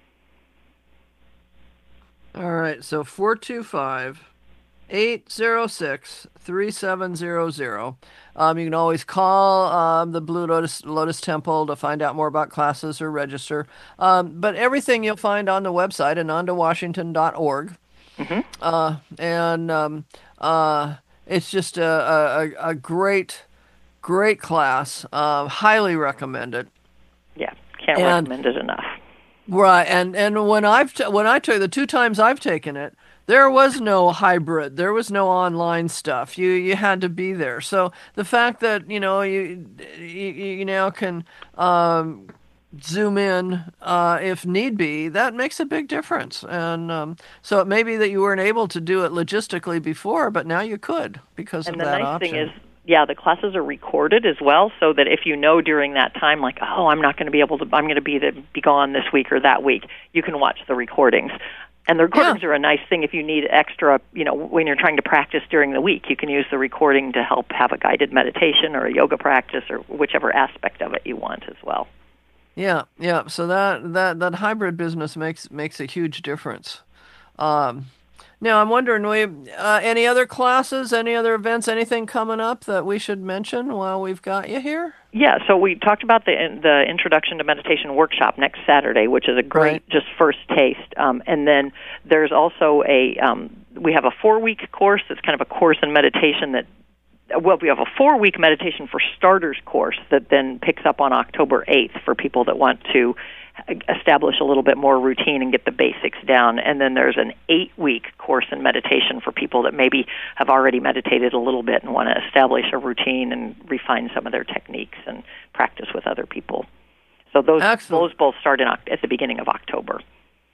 All right, so four two five, eight oh six, three seven zero zero. Um, you can always call um, the Blue Lotus, Lotus Temple to find out more about classes or register. Um, but everything you'll find on the website, ananda washington dot org. Mm-hmm. Uh, and um, uh, it's just a, a, a great, great class. Uh, highly recommend it. Yeah, can't And- recommend it enough. Right, and and when I've t- when I took the two times I've taken it, there was no hybrid, there was no online stuff. You you had to be there. So the fact that you know you you, you now can um, zoom in uh, if need be, that makes a big difference. And um, so it may be that you weren't able to do it logistically before, but now you could because And of the that nice option. thing is, yeah, the classes are recorded as well, so that if you know during that time, like, oh, I'm not going to be able to, I'm going to be the, be gone this week or that week, you can watch the recordings. And the recordings Yeah. are a nice thing if you need extra, you know, when you're trying to practice during the week, you can use the recording to help have a guided meditation or a yoga practice or whichever aspect of it you want as well. Yeah, yeah. So that that that hybrid business makes makes a huge difference. Um, now I'm wondering, we uh, any other classes, any other events, anything coming up that we should mention while we've got you here? Yeah, so we talked about the the Introduction to Meditation workshop next Saturday, which is a great Right. just first taste. Um, and then there's also a um, we have a four week course that's kind of a course in meditation that. Well, we have a four-week meditation for starters course that then picks up on October eighth for people that want to establish a little bit more routine and get the basics down. And then there's an eight-week course in meditation for people that maybe have already meditated a little bit and want to establish a routine and refine some of their techniques and practice with other people. So those Excellent. those both start in, Oc- at the beginning of October.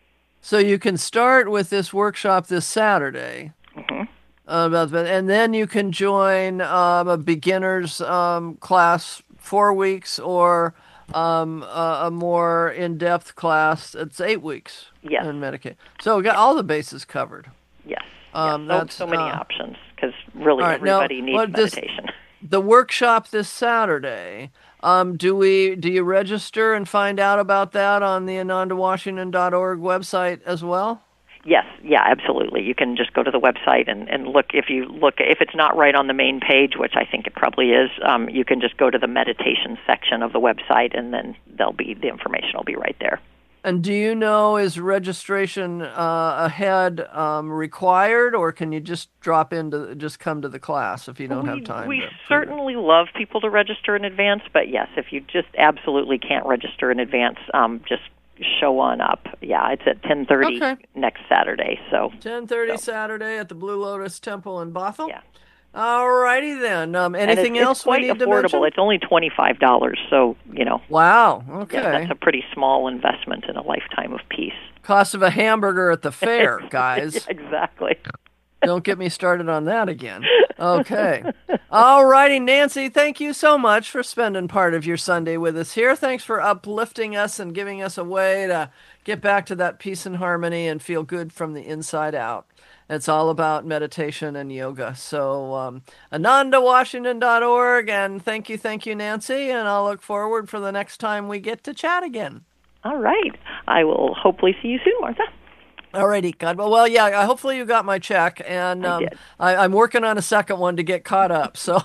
So you can start with this workshop this Saturday. Mm-hmm. Uh, about that, and then you can join um, a beginner's um, class four weeks or um, a, a more in-depth class. It's eight weeks Yes. in Medicaid. So we got all the bases covered. Yes. Um, yes. So, that's, so many uh, options because really all right, now, everybody needs what this- meditation. The workshop this Saturday. Um, do we do you register and find out about that on the ananda washington dot org website as well? Yes, yeah, absolutely. You can just go to the website and, and look. If you look, if it's not right on the main page, which I think it probably is, um, you can just go to the meditation section of the website, and then there'll be the information will be right there. And do you know, is registration uh, ahead um, required, or can you just drop into just come to the class if you don't we, have time? We to- certainly love people to register in advance, but yes, if you just absolutely can't register in advance, um, just show on up. Yeah, it's at ten thirty Okay. next Saturday. So ten thirty so. Saturday at the Blue Lotus Temple in Bothell? Yeah. All righty then. Um, And anything it's, else it's quite we need to affordable. mention? It's only twenty-five dollars, so, you know, Wow, okay. yeah, that's a pretty small investment in a lifetime of peace. Cost of a hamburger at the fair, guys. Exactly. Don't get me started on that again. Okay. All righty, Nancy, thank you so much for spending part of your Sunday with us here. Thanks for uplifting us and giving us a way to get back to that peace and harmony and feel good from the inside out. It's all about meditation and yoga. So um, ananda washington dot org, and thank you, thank you, Nancy, and I'll look forward for the next time we get to chat again. All right. I will hopefully see you soon, Martha. Alrighty, God. Well, well, yeah. I- Hopefully you got my check, and I um, did. I, I'm working on a second one to get caught up. So,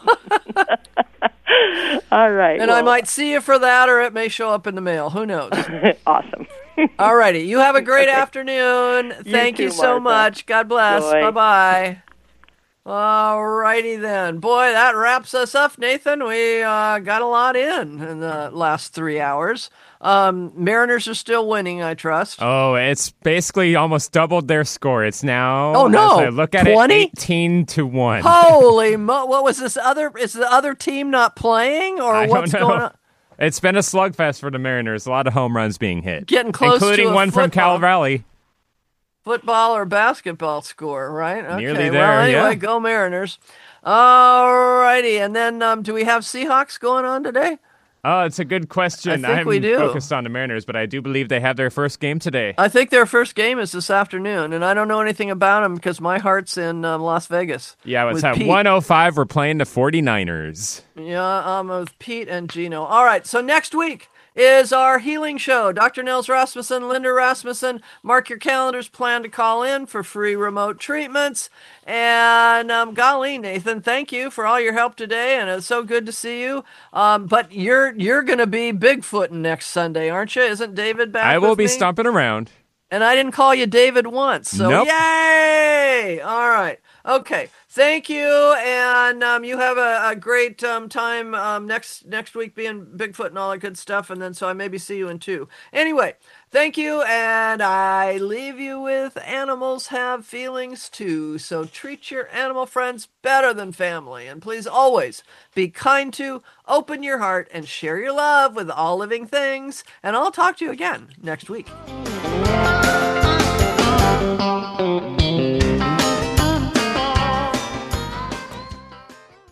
All right. and I well, might see you for that, or it may show up in the mail. Who knows? Awesome. Alrighty, you have a great afternoon. You Thank you, too, so Martha. much. God bless. Joy. Bye bye. All righty then. Boy, that wraps us up, Nathan. We uh, got a lot in in the last three hours. Um, Mariners are still winning, I trust. Oh, it's basically almost doubled their score. It's now, oh, no. as I look at twenty? it, eighteen to one. Holy mo! What was this other? Is the other team not playing, or I what's don't know. going on? It's been a slugfest for the Mariners. A lot of home runs being hit. Getting close to including a one from football. Cal Raleigh. Football or basketball score, right? Okay. Nearly there, well, anyway, yeah. go Mariners. All righty. And then um, do we have Seahawks going on today? Oh, it's a good question. I think I'm we do. focused on the Mariners, but I do believe they have their first game today. I think their first game is this afternoon, and I don't know anything about them because my heart's in um, Las Vegas. Yeah, it's with at Pete. one oh five. We're playing the forty-niners. Yeah, um, with Pete and Gino. All right, so next week is our healing show. Doctor Nils Rasmussen, Linda Rasmussen. Mark your calendars. Plan to call in for free remote treatments. And um, golly, Nathan, thank you for all your help today, and it's so good to see you. Um, but you're you're going to be Bigfooting next Sunday, aren't you? Isn't David back? I will with be me? stomping around. And I didn't call you David once, so Nope. yay! All right. Okay. Thank you, and um, you have a, a great um, time um, next next week being Bigfoot and all that good stuff, and then so I maybe see you in two. Anyway, thank you, and I leave you with animals have feelings too, so treat your animal friends better than family, and please always be kind to, open your heart, and share your love with all living things, and I'll talk to you again next week.